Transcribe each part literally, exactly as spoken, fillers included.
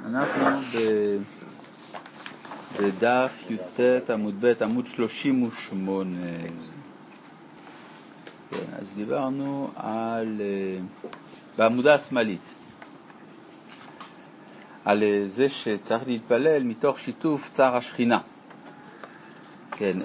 אנחנו ב... בדף י"ט עמוד ב' עמוד שלושים ושמונה. כן, אז דיברנו על בעמודה השמאלית על זה שצריך להתפלל מתוך שיתוף צער השכינה. כן,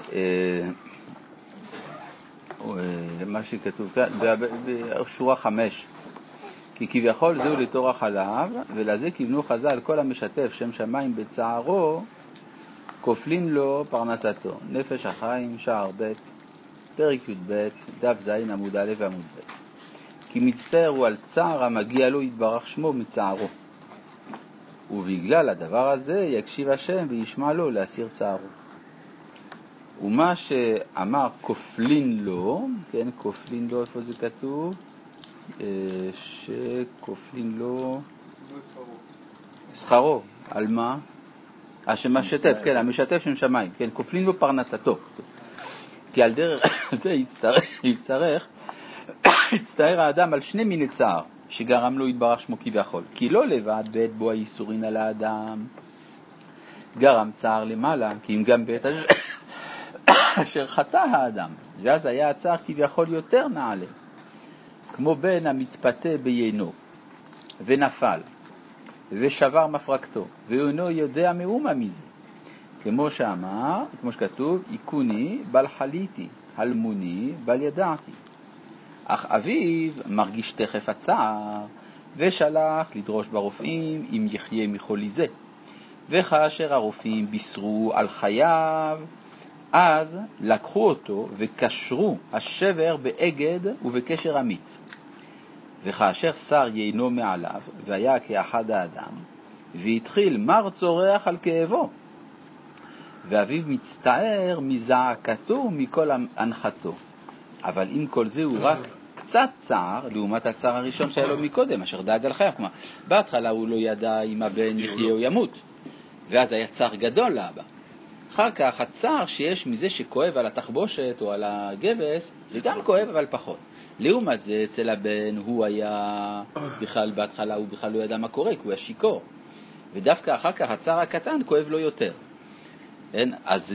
מה שכתוב כאן בשורה חמש, כי כביכול זהו לתורך עליו, ולזה כיוונו חז"ל כל המשתף שם שמיים בצערו כופלין לו פרנסתו. נפש החיים, שער ב', פרק י"ב, דף ז' עמוד א' ועמוד ב'. כי מצטער הוא על צער המגיע לו יתברך שמו מצערו, ובגלל הדבר הזה יקשיב השם וישמע לו להסיר צערו. ומה שאמר כופלין לו, כן, כופלין לו, איפה זה כתוב? שכופלין לו שכרו. על מה? השמשתף, כן, המשתף שם שמיים, כן, כופלין לו פרנסתו. כי על דרך זה יצטרך, יצטרך, יצטער האדם על שני מיני צער שגרם לו יתברך שמו כביכול. כי לא לבד בעת בו הייסורין על האדם גרם צער למעלה, כי אם גם בעת אשר חטא האדם, ואז היה הצער כביכול יותר נעלה, כמו בן המתפתה ביינו ונפל ושבר מפרקתו ואינו יודע מאומה מזה, כמו שאמר, כמו שכתוב, עיקוני בל חליתי, הלמוני בל ידעתי. אך אביו מרגיש תכף הצער ושלח לדרוש ברופאים אם יחיה מחולי זה. וכאשר הרופאים בישרו על חייו, אז לקחו אותו וקשרו השבר באגד ובקשר אמיץ. וכאשר שר יינו מעליו והיה כאחד האדם, והתחיל מר צורח על כאבו, ואביו מצטער מזעקתו ומכל הנחתו. אבל אם כל זה הוא רק קצת צער לעומת הצער הראשון שהיה לו מקודם, אשר דאג על חייו. כלומר, בהתחלה הוא לא ידע אם הבן יחיה או ימות, ואז היה צער גדול לאבא. אחר כך הצער שיש מזה שכואב על התחבושת או על הגבס, זה גם כואב אבל פחות. לעומת זה אצל הבן הוא היה בכלל, בהתחלה הוא בכלל לא ידע מה קורה, כי הוא היה שיקור. ודווקא אחר כך הצער הקטן כואב לו יותר. אין? אז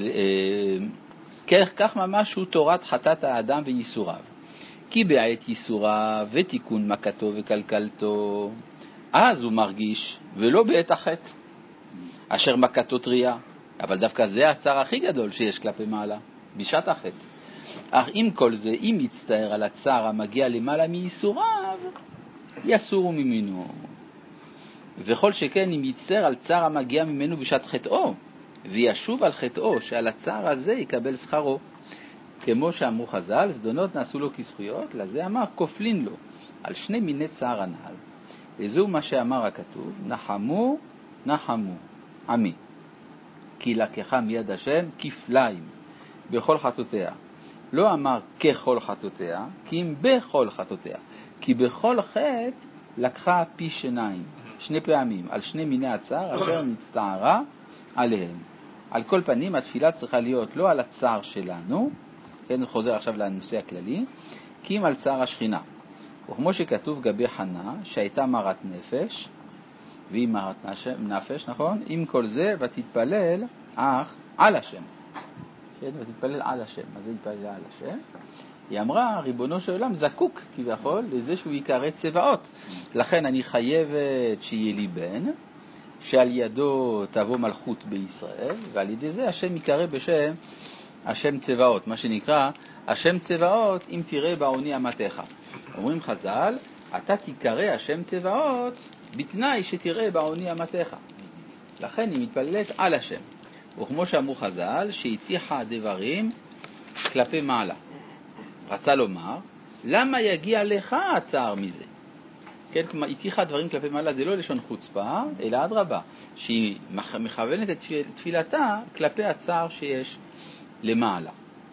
אה, כך ממש הוא תורת חטאת האדם וייסוריו. כי בעת ייסוריו ותיקון מכתו וקלקלתו, אז הוא מרגיש, ולא בעת החטא, אשר מכתו טריה. אבל דווקא זה הצער הכי גדול שיש כלפי מעלה, בשעת החטא. אך עם כל זה, אם יצטער על הצער המגיע למעלה מייסוריו, יסורו ממנו. וכל שכן אם יצטער על צער המגיע ממנו בשעת חטאו, וישוב על חטאו שעל הצער הזה יקבל שכרו. כמו שאמרו חז"ל, זדונות נעשו לו כזכויות, לזה אמר כופלין לו, על שני מיני צער הנעל. וזהו מה שאמר הכתוב, נחמו, נחמו, עמי. כי לקחה מיד השם כפליים בכל חטאותיה. לא אמר ככל חטאותיה, כי אם בכל חטאותיה. כי בכל חטא לקחה פי שניים, שני פעמים, על שני מיני הצער אשר נצטערה עליהם. על כל פנים, התפילה צריכה להיות לא על הצער שלנו, כן, זה חוזר עכשיו לנושא הכללי, כי אם על צער השכינה. וכמו שכתוב גבי חנה, שהייתה מרת נפש, והיא מרת נפש, נכון? עם כל זה, ותתפלל אך על השם. כן, ותתפלל על השם. מה זה יתפלל על השם? היא אמרה, ריבונו של עולם זקוק כביכול לזה שהוא יקרא צבאות. לכן אני חייבת שיהיה לי בן, שעל ידו תבוא מלכות בישראל, ועל ידי זה השם יקרא בשם השם צבאות. מה שנקרא, השם צבאות אם תראה בעוני אמתך. אומרים חז"ל, אתה תקרא השם צבאות בתנאי שתראה בעוני אמתך. לכן היא מתפללת על השם. וכמו שאמרו חז"ל, שהתיחה דברים כלפי מעלה. רצה לומר, למה יגיע לך הצער מזה? כן, כלומר, התיחה דברים כלפי מעלה זה לא לשון חוצפה, אלא אדרבה, שהיא מכוונת את תפילתה כלפי הצער שיש למעלה.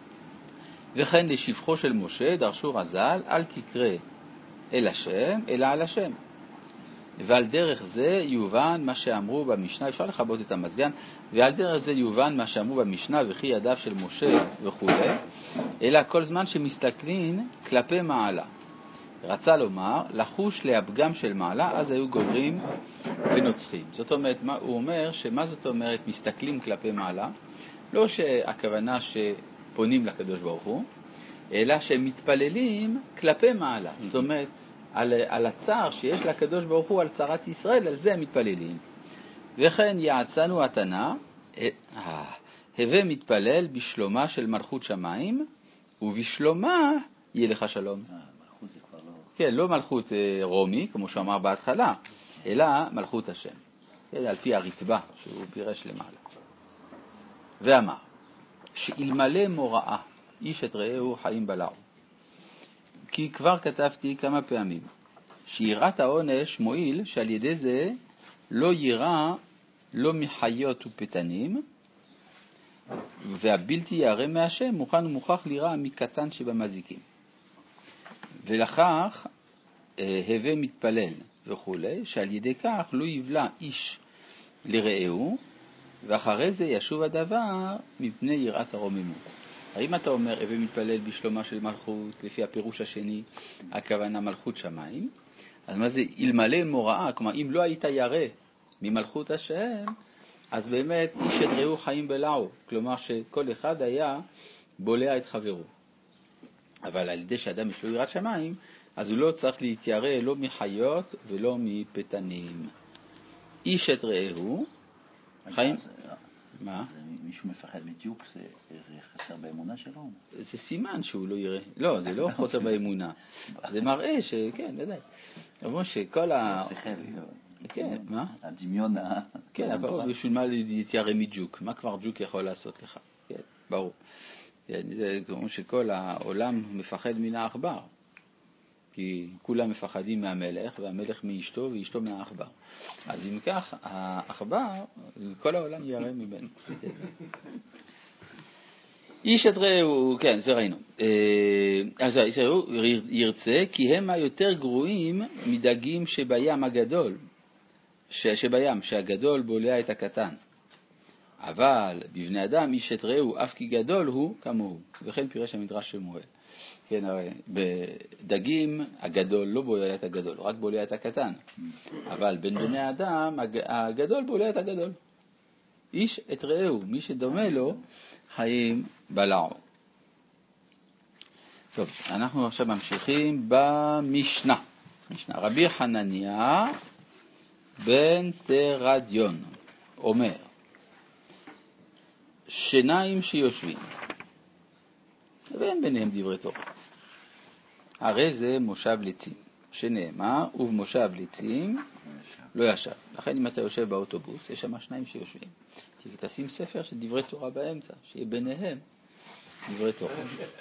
וכן לשבחו של משה דרשו רז"ל, אל תקרא אל השם, אלא על השם. ועל דרך זה יובן מה שאמרו במשנה, אפשר לכבות את המזגן, ועל דרך זה יובן מה שאמרו במשנה, וכי ידיו של משה וכו', אלא כל זמן שמסתכלים כלפי מעלה. רצה לומר, לחוש להפגם של מעלה, אז היו גומרים ונוצחים. זאת אומרת, מה, הוא אומר שמה זאת אומרת מסתכלים כלפי מעלה, לא שהכוונה שפונים לקדוש ברוך הוא, אלא שהם מתפללים כלפי מעלה. זאת אומרת, על, על הצער שיש לקדוש ברוך הוא על צרת ישראל, על זה הם מתפללים. וכן יעצנו התנא, הווה מתפלל בשלומה של מלכות שמיים, ובשלומה יהיה לך שלום. מלכות זה כבר לא... כן, לא מלכות רומי, כמו שאמר בהתחלה, אלא מלכות השם. כן, על פי הרתב"א שהוא פירש למעלה. ואמר, שאלמלא מוראה, איש את רעהו חיים בלעו. כי כבר כתבתי כמה פעמים, שיראת העונש מועיל שעל ידי זה לא יירא לא מחיות ופתנים, והבלתי ירא מהשם מוכן ומוכח לירא מקטן שבמזיקים. ולכך הווה מתפלל וכו', שעל ידי כך לא יבלע איש לרעהו, ואחרי זה ישוב הדבר מפני יראת הרוממות. אם אתה אומר הווה מתפלל בשלומה של מלכות, לפי הפירוש השני, הכוונה מלכות שמיים, אז מה זה אלמלא מוראה? כלומר, אם לא היית ירא ממלכות השם, אז באמת איש את רעהו חיים בלעו, כלומר שכל אחד היה בולע את חברו. אבל על ידי שאדם יש לו יראת שמיים, אז הוא לא צריך להתיירא לא מחיות ולא מפתנים. איש את רעהו חיים... מה? מישהו מפחד מדיוק, זה חסר באמונה שלו? זה סימן שהוא לא יראה. לא, זה לא חוסר באמונה. זה מראה שכן, ודאי. אבל שכל ה... כן, מה? הדמיון ה... כן, אבל בשביל מה להתיירא מג'וק? מה כבר ג'וק יכול לעשות לך? כן, ברור. זה כמו שכל העולם מפחד מן העכבר. כי כולם מפחדים מהמלך, והמלך מאשתו, ואשתו מהעכבר. אז אם כך, העכבר, כל העולם ירא ממנו. איש את רעהו, כן, זה ראינו. אז איש את רעהו ירצה, כי הם היותר גרועים מדגים שבים הגדול, שבים, שהגדול בולע את הקטן. אבל בבני אדם איש את רעהו, אף כי גדול הוא כמוהו. וכן פירש המדרש שמואל. כן, הרי בדגים הגדול לא בולע את הגדול, רק בולע את הקטן. אבל בין בני האדם הגדול בולע את הגדול. איש את רעהו, מי שדומה לו, חיים בלעו. טוב, אנחנו עכשיו ממשיכים במשנה. משנה. רבי חנניה בן תרדיון אומר, שניים שיושבים, ואין ביניהם דברי תורה. הרי זה מושב לצים, שנאמר, ובמושב לצים לא ישב. לכן אם אתה יושב באוטובוס, יש שם שניים שיושבים. תשים ספר של דברי תורה באמצע, שיהיה ביניהם דברי תורה.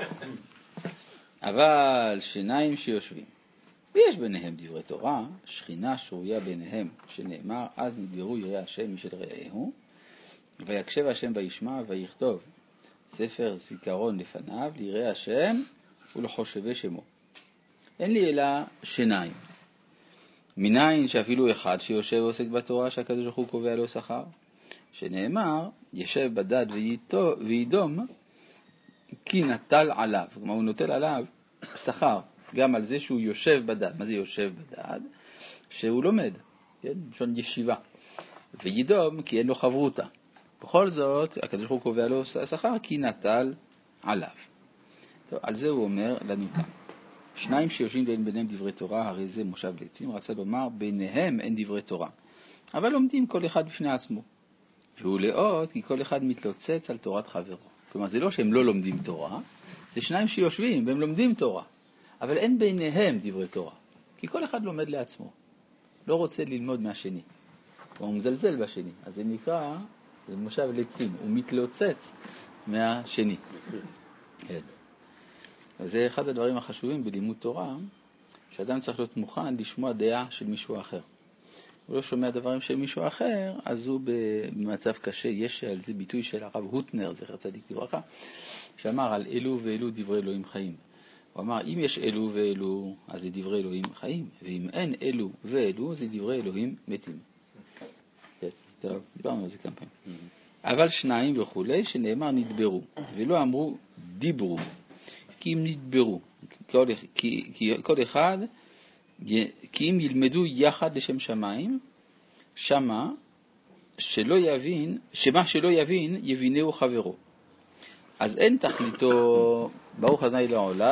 אבל שניים שיושבים, ויש ביניהם דברי תורה, שכינה שרויה ביניהם, שנאמר, אז נדברו ירא השם משל רעהו, ויקשב השם וישמע ויכתוב ספר זיכרון לפניו, לירא השם ולחושבי שמו. אין לי אלא שניים. מניין שאפילו אחד שיושב ועוסק בתורה שהקדוש ברוך הוא קובע לו שכר, שנאמר, ישב בדד וידום כי נטל עליו. כלומר, הוא נוטל עליו שכר, גם על זה שהוא יושב בדד. מה זה יושב בדד? שהוא לומד, כן? בשביל ישיבה. וידום כי אין לו חברותה. בכל זאת, הקדוש ברוך הוא קובע לו שכר כי נטל עליו. טוב, על זה הוא אומר לנו כאן. שניים שיושבים ואין ביניהם דברי תורה, הרי זה מושב לצים, רצה לומר, ביניהם אין דברי תורה. אבל לומדים כל אחד בפני עצמו. והוא לאות, כי כל אחד מתלוצץ על תורת חברו. כלומר, זה לא שהם לא לומדים תורה, זה שניים שיושבים והם לומדים תורה. אבל אין ביניהם דברי תורה. כי כל אחד לומד לעצמו. לא רוצה ללמוד מהשני. הוא מזלזל בשני. אז זה נקרא, זה מושב לצים, הוא מתלוצץ מהשני. כן. אז זה אחד הדברים החשובים בלימוד תורה, שאדם צריך להיות מוכן לשמוע דעה של מישהו אחר. הוא לא שומע דברים של מישהו אחר, אז הוא במצב קשה. יש על זה ביטוי של הרב הוטנר, זכר צדיק לברכה, שאמר על אלו ואלו דברי אלוהים חיים. הוא אמר, אם יש אלו ואלו, אז זה דברי אלוהים חיים, ואם אין אלו ואלו, זה דברי אלוהים מתים. טוב, דיברנו על זה כמה פעמים. אבל שניים וכולי, שנאמר נדברו, ולא אמרו דיברו, כי אם נדברו, כל, כי, כי כל אחד, כי אם ילמדו יחד לשם שמיים, שמה שלא יבין, שמה שלא יבין יבינהו חברו. אז אין תכליתו, ברוך ה' לעולם,